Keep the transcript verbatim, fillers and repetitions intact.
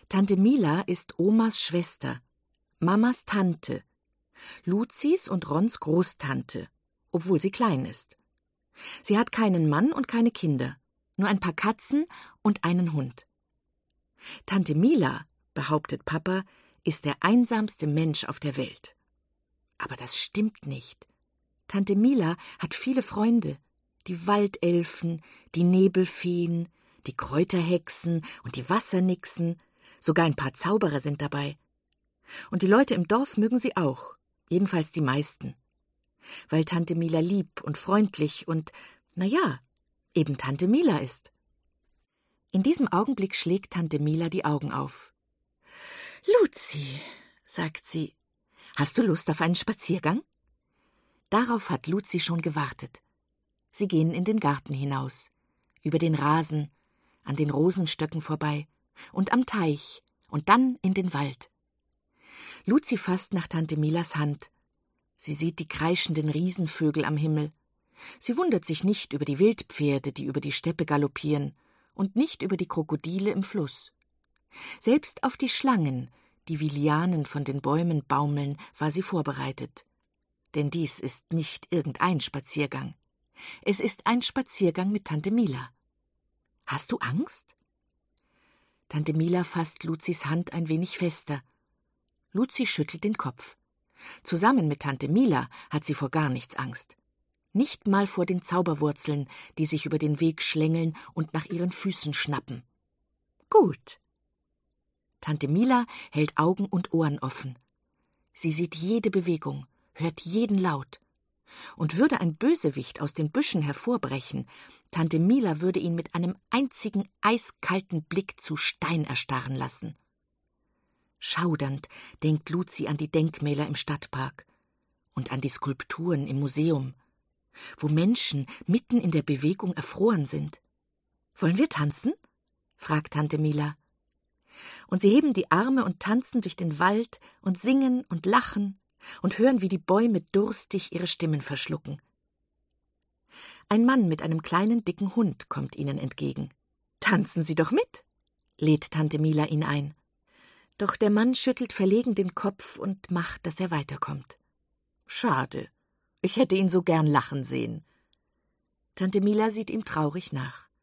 Tante Mila ist Omas Schwester, Mamas Tante, Luzis und Rons Großtante, obwohl sie klein ist. Sie hat keinen Mann und keine Kinder, nur ein paar Katzen und einen Hund. Tante Mila, behauptet Papa, ist der einsamste Mensch auf der Welt. Aber das stimmt nicht. Tante Mila hat viele Freunde, die Waldelfen, die Nebelfeen, die Kräuterhexen und die Wassernixen, sogar ein paar Zauberer sind dabei. Und die Leute im Dorf mögen sie auch, jedenfalls die meisten. Weil Tante Mila lieb und freundlich und, na ja, eben Tante Mila ist. In diesem Augenblick schlägt Tante Mila die Augen auf. »Luzi«, sagt sie, »hast du Lust auf einen Spaziergang?« Darauf hat Luzi schon gewartet. Sie gehen in den Garten hinaus, über den Rasen, an den Rosenstöcken vorbei und am Teich und dann in den Wald. Luzi fasst nach Tante Milas Hand. Sie sieht die kreischenden Riesenvögel am Himmel. Sie wundert sich nicht über die Wildpferde, die über die Steppe galoppieren, und nicht über die Krokodile im Fluss. Selbst auf die Schlangen, die wie Lianen von den Bäumen baumeln, war sie vorbereitet. Denn dies ist nicht irgendein Spaziergang. Es ist ein Spaziergang mit Tante Mila. »Hast du Angst?« Tante Mila fasst Luzis Hand ein wenig fester. Luzi schüttelt den Kopf. Zusammen mit Tante Mila hat sie vor gar nichts Angst. Nicht mal vor den Zauberwurzeln, die sich über den Weg schlängeln und nach ihren Füßen schnappen. Gut. Tante Mila hält Augen und Ohren offen. Sie sieht jede Bewegung, hört jeden Laut. Und würde ein Bösewicht aus den Büschen hervorbrechen, Tante Mila würde ihn mit einem einzigen eiskalten Blick zu Stein erstarren lassen. Schaudernd denkt Luzi an die Denkmäler im Stadtpark und an die Skulpturen im Museum, wo Menschen mitten in der Bewegung erfroren sind. »Wollen wir tanzen?« fragt Tante Mila. Und sie heben die Arme und tanzen durch den Wald und singen und lachen und hören, wie die Bäume durstig ihre Stimmen verschlucken. Ein Mann mit einem kleinen, dicken Hund kommt ihnen entgegen. »Tanzen Sie doch mit«, lädt Tante Mila ihn ein. Doch der Mann schüttelt verlegen den Kopf und macht, dass er weiterkommt. »Schade, ich hätte ihn so gern lachen sehen.« Tante Mila sieht ihm traurig nach.